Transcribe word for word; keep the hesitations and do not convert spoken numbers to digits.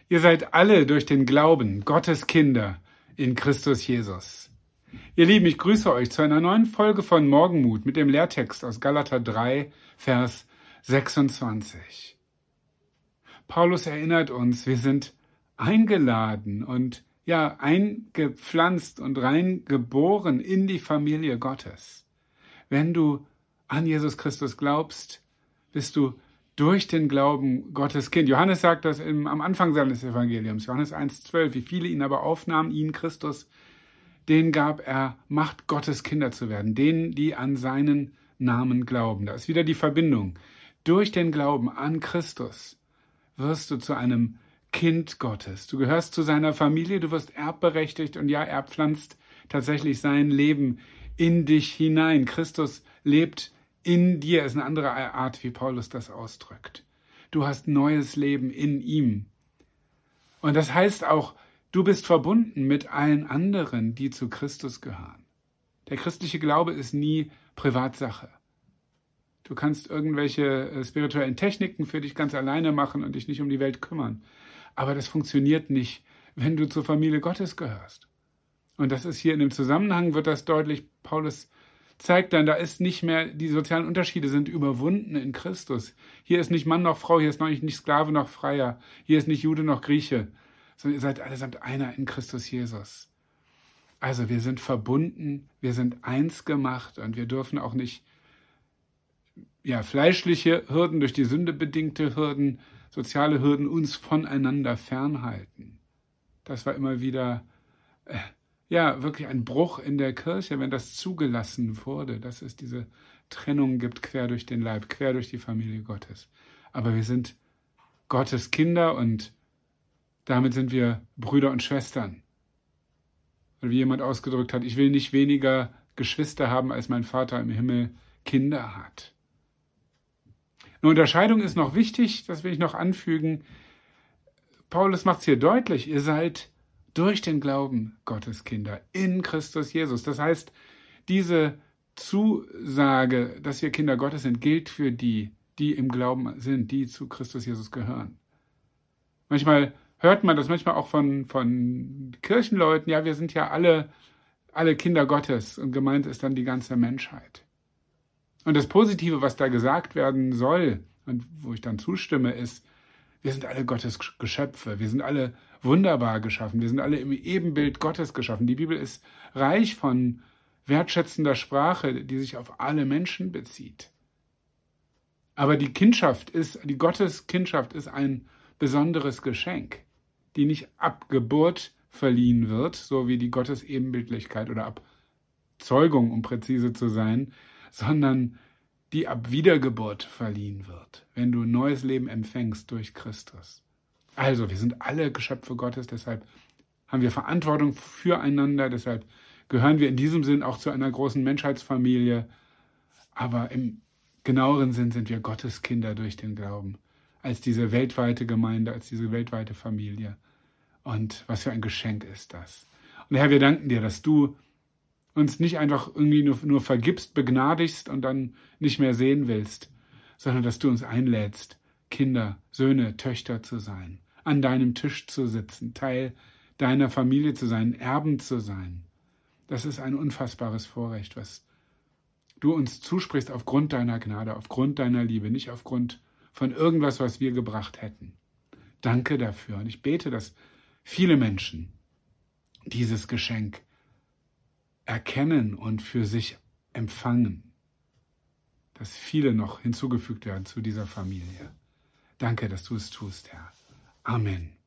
Ihr seid alle durch den Glauben Gottes Kinder in Christus Jesus. Ihr Lieben, ich grüße euch zu einer neuen Folge von Morgenmut mit dem Lehrtext aus Galater drei, Vers sechsundzwanzig. Paulus erinnert uns, wir sind eingeladen und ja, eingepflanzt und reingeboren in die Familie Gottes. Wenn du an Jesus Christus glaubst, bist du durch den Glauben Gottes Kind. Johannes sagt das im, am Anfang seines Evangeliums, Johannes eins zwölf, wie viele ihn aber aufnahmen, ihn Christus, denen gab er Macht, Gottes Kinder zu werden, denen, die an seinen Namen glauben. Da ist wieder die Verbindung. Durch den Glauben an Christus wirst du zu einem Kind Gottes. Du gehörst zu seiner Familie, du wirst erbberechtigt und ja, er pflanzt tatsächlich sein Leben in dich hinein. Christus lebt in dir, ist eine andere Art, wie Paulus das ausdrückt. Du hast neues Leben in ihm. Und das heißt auch, du bist verbunden mit allen anderen, die zu Christus gehören. Der christliche Glaube ist nie Privatsache. Du kannst irgendwelche spirituellen Techniken für dich ganz alleine machen und dich nicht um die Welt kümmern. Aber das funktioniert nicht, wenn du zur Familie Gottes gehörst. Und das ist hier in dem Zusammenhang, wird das deutlich. Paulus zeigt dann, da ist nicht mehr, die sozialen Unterschiede sind überwunden in Christus. Hier ist nicht Mann noch Frau, hier ist noch nicht Sklave noch Freier, hier ist nicht Jude noch Grieche, sondern ihr seid allesamt einer in Christus Jesus. Also wir sind verbunden, wir sind eins gemacht und wir dürfen auch nicht ja, fleischliche Hürden, durch die Sünde bedingte Hürden, soziale Hürden uns voneinander fernhalten. Das war immer wieder äh, ja wirklich ein Bruch in der Kirche, wenn das zugelassen wurde, dass es diese Trennung gibt, quer durch den Leib, quer durch die Familie Gottes. Aber wir sind Gottes Kinder und damit sind wir Brüder und Schwestern. Und wie jemand ausgedrückt hat, ich will nicht weniger Geschwister haben, als mein Vater im Himmel Kinder hat. Eine Unterscheidung ist noch wichtig, das will ich noch anfügen. Paulus macht es hier deutlich, ihr seid durch den Glauben Gottes Kinder in Christus Jesus. Das heißt, diese Zusage, dass wir Kinder Gottes sind, gilt für die, die im Glauben sind, die zu Christus Jesus gehören. Manchmal hört man das manchmal auch von, von Kirchenleuten, ja, wir sind ja alle, alle Kinder Gottes und gemeint ist dann die ganze Menschheit. Und das Positive, was da gesagt werden soll und wo ich dann zustimme, ist, wir sind alle Gottes Geschöpfe, wir sind alle wunderbar geschaffen, wir sind alle im Ebenbild Gottes geschaffen. Die Bibel ist reich von wertschätzender Sprache, die sich auf alle Menschen bezieht. Aber die Kindschaft ist, die Gotteskindschaft ist ein besonderes Geschenk, die nicht ab Geburt verliehen wird, so wie die Gottesebenbildlichkeit oder ab Zeugung, um präzise zu sein, sondern die ab Wiedergeburt verliehen wird, wenn du ein neues Leben empfängst durch Christus. Also, wir sind alle Geschöpfe Gottes, deshalb haben wir Verantwortung füreinander, deshalb gehören wir in diesem Sinn auch zu einer großen Menschheitsfamilie, aber im genaueren Sinn sind wir Gottes Kinder durch den Glauben, als diese weltweite Gemeinde, als diese weltweite Familie. Und was für ein Geschenk ist das. Und Herr, wir danken dir, dass du uns nicht einfach irgendwie nur, nur vergibst, begnadigst und dann nicht mehr sehen willst, sondern dass du uns einlädst, Kinder, Söhne, Töchter zu sein, an deinem Tisch zu sitzen, Teil deiner Familie zu sein, Erben zu sein. Das ist ein unfassbares Vorrecht, was du uns zusprichst aufgrund deiner Gnade, aufgrund deiner Liebe, nicht aufgrund von irgendwas, was wir gebracht hätten. Danke dafür. Und ich bete, dass viele Menschen dieses Geschenk erkennen und für sich empfangen, dass viele noch hinzugefügt werden zu dieser Familie. Danke, dass du es tust, Herr. Amen.